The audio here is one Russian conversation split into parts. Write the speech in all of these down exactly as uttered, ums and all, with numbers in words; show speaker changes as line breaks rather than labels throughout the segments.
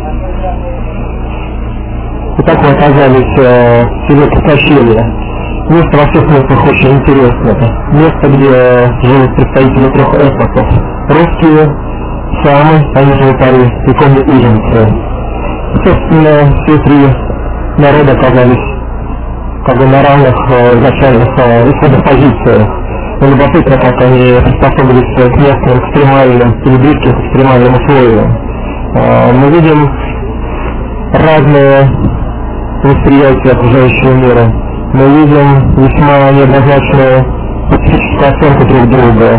Итак, мы оказались э, в селе Косачелье. Место во всех смыслах очень интересное. Место, где живут представители трех этносов. Русские, самы, они же пары, и коми-иженцы. Собственно, все три народа оказались как бы на равных э, изначальных э, исходных позициях. Но любопытно, как они приспособились к местным экстремальным или близким к экстремальным условиям. Э, мы видим разные восприятия окружающего мира. Мы видим весьма неоднозначную специфическую оценку друг друга.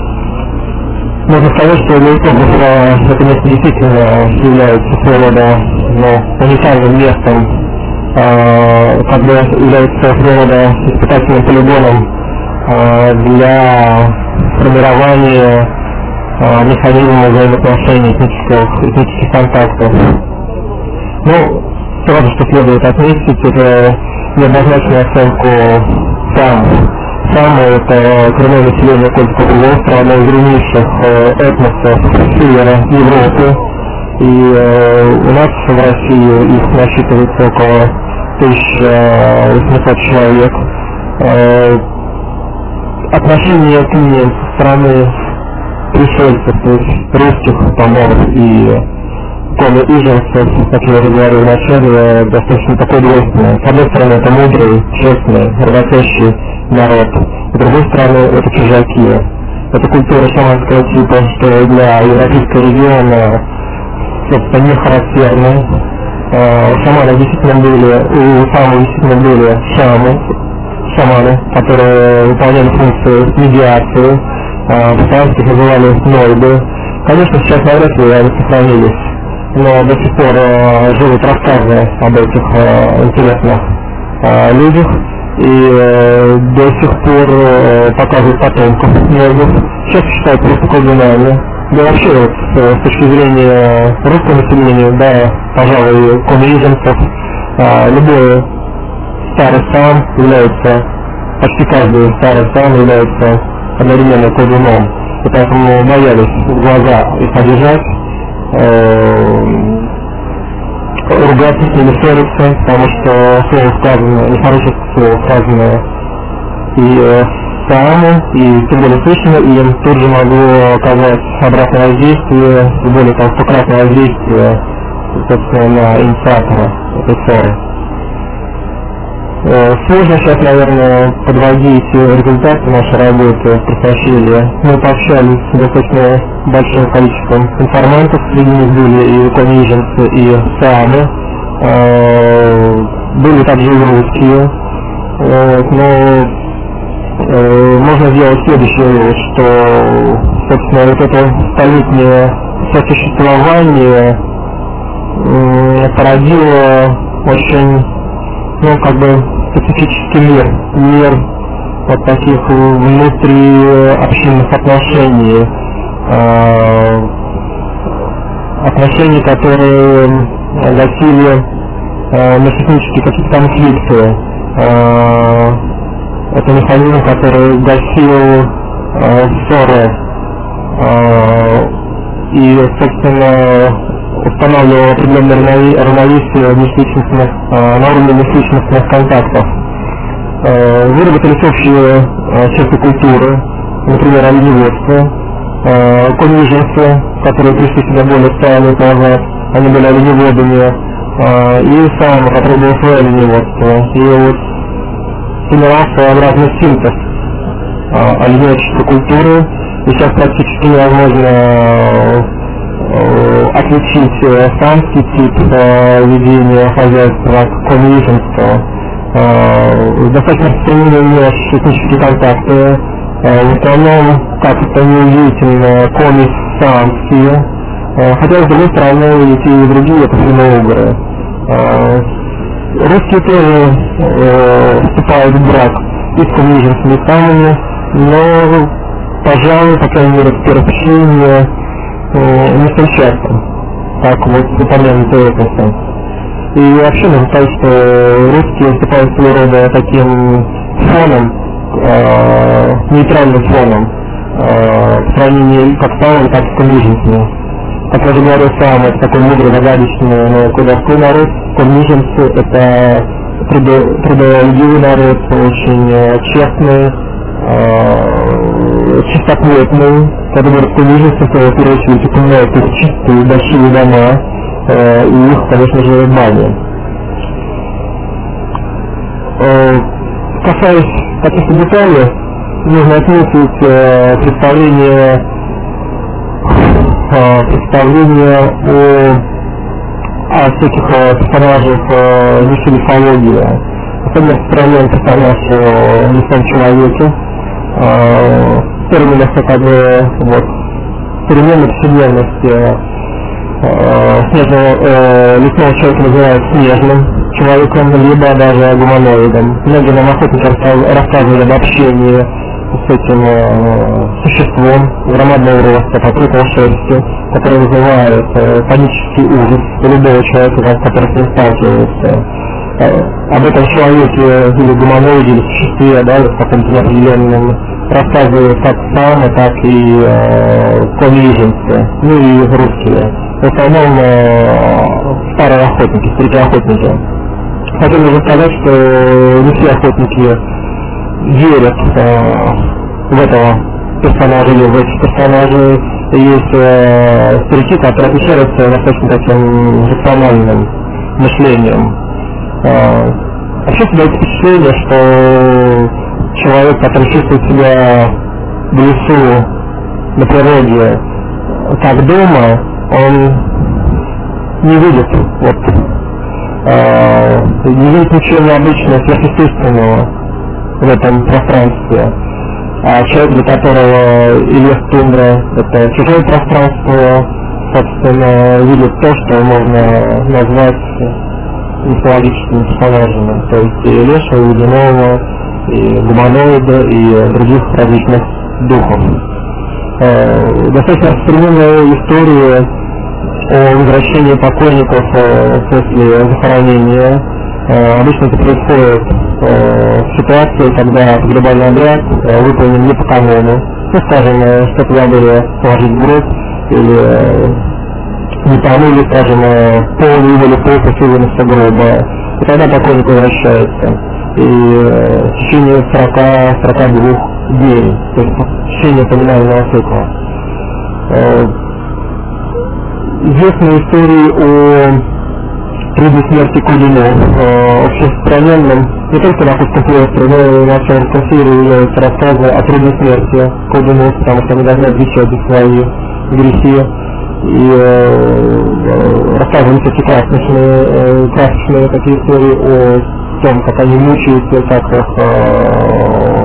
Можно сказать, что для этнографа это место действительно является своего рода ну, уникальным местом, э, как бы является своего рода испытательным полигоном э, для формирования э, механизма взаимоотношений, этнических, этнических контактов. Ну, сразу что следует отметить, это неоднозначную оценку самых. Самые это коренное население Кольского полуострова, одно из древнейших э, этносов севера Европы. И э, у нас в России их насчитывается около тысяча восемьсот человек. Э, отношение к ним со стороны пришельцев, то есть русских, поморов и коми-иженцев, как я уже говорил в начале, достаточно такое двойственное. С одной стороны, это мудрый, честный, работящий народ. С другой стороны, это чужаки. Это культура шаманского типа, что для европейского региона, собственно, не характерна. Шаманы действительно были, у самых действительно были шамы, шаманы, которые выполняли функцию медиации, по-славянски называли нойды. Конечно, сейчас навряд ли они сохранились, но до сих пор э, живут рассказы об этих э, интересных э, людях, и э, до сих пор э, показывают потомков многих. Сейчас считают просто колдунами. Да вообще, вот, с, с точки зрения русского населения, да, пожалуй, коми-иженцев, э, любой старый сам является, почти каждый старый сам является одновременно колдуном. И поэтому боялись в глаза их обижать, ругаться с ними, ссориться, потому что слово сказано, нехорошее слово сказано и э, самому, и тем более слышно, и им тут же могло оказать обратное воздействие, и более того, стократное воздействие, собственно, на инициатора этой ссоры. Э, сложно сейчас, наверное, подводить результаты нашей работы в Косачелье. Мы пообщались с достаточно большим количеством информантов, среди них были и коми-иженцы, и самы. Э, были также и русские. Э, но э, можно сделать следующее вывод, что, собственно, вот это столетнее сосуществование э, породило очень, ну, как бы, специфический мир, мир вот таких внутриобщинных отношений, э, отношений, которые гасили э, на технические какие-то конфликты. Э, это механизм, который гасил э, ссоры э, и, собственно, устанавливал определенное равновесие межличностных, э, на уровне межличностных контактов. Э, выработались общие э, черты культуры, например, оленеводство. Э, коми-иженцы, которые пришли сюда более ста лет назад, они были оленеводами, э, и сам, который был свое оленеводство. И вот сформировал своеобразный синтез э, оленеводческой культуры, и сейчас практически невозможно отличить э, самский тип э, ведения хозяйства от коми-иженского. Э, достаточно распространены этнические контакты. Э, в основном, как это неудивительно, коми-самские. Э, хотя, с другой стороны, и те, и другие это финно-угры. Э, русские тоже э, вступают в брак и с коми-иженскими самыми, но, пожалуй, по крайней мере, в первом впечатлении не столь часто, как вот упомянутые этносы. И вообще можно сказать, что русские выступают своего рода таким фоном, э, нейтральным фоном, э, в сравнении как с самыми, так и с коми-иженцами. как я уже говорил сам, это такой мудрый, загадочный, но кудовской народ. Корниженцы — это трудолюбивый народ, очень честный, чистоплотный. Когда говорят корниженцы, то в первую очередь упоминают их чистые большие дома и их, конечно же, бани. Касаясь каких-то деталей, нужно отметить представление представление о, о всяких персонажах высшей мифологии. Особенно распространен персонаж о лесном человеке. Термин это как бы вот перемены повседневности. Снежного, э, лесного человека называют снежным человеком, либо даже гуманоидом. Многие нам охотники рассказывали об общении с этим э, существом громадного роста, покрытого шерстью, который вызывает э, панический ужас у любого человека, который с ним сталкивается. Э, об этом человеке или гуманоиде, или существе, да, в каком-то неопределенном, рассказывают как самы, так и э, кониженцы, ну и русские. В основном э, старые охотники, старики-охотники. Хотел бы сказать, что не все охотники верят э, в этого персонажа или в этих персонажей. Есть э, старики, которые отличаются достаточно таким рациональным мышлением. Э, вообще создается впечатление, что человек, который чувствует себя в лесу, на природе, как дома, он не видит, вот, э, не видит ничего необычного, сверхъестественного в этом пространстве. А человек, для которого и лес, тундра — это чужое пространство, собственно, видит то, что можно назвать мифологическими персонажами. То есть и леша, и водяного, и гуманоида, и других различных духов. Э, достаточно распространенная история о возвращении покойников э, после захоронения. Э, обычно это происходит э, в ситуации, когда погребальный обряд э, выполнен не по канону. Ну, скажем, э, что-то забыли положить в гроб, или э, не помыли, скажем, э, пол или пол посыпанного гроба. И тогда покойник возвращается. И э, в течение сорока двух дней, то есть в течение поминального цикла. Э, Известные истории о трудной смерти Кудино, э, общераспространенном не только на Кутском полуострове, но и на всем России являются рассказы о трудной смерти Кудино, потому что они должны отвечать за свои грехи. И э, рассказывали всякие красочные, э, красочные такие истории о том, как они мучаются, как их э,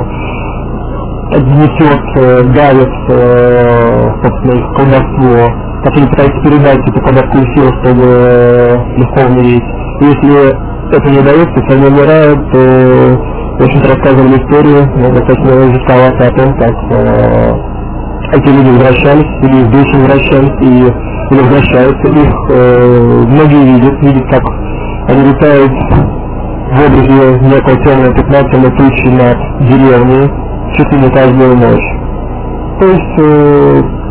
гнетет, э, давит, э, собственно, их колдовство, как они пытаются передать эту колдовскую силу, чтобы э, легко умереть. И если это не удается, если они умирают, то, в общем-то, рассказывали историю, но достаточно жестковато о том, как э, эти люди возвращались, или их души возвращались, и, или возвращаются. Их э, многие видят, видят, как они летают в образе некого темного пятна, темной тучи над деревней, чуть ли не каждую ночь. То есть, э,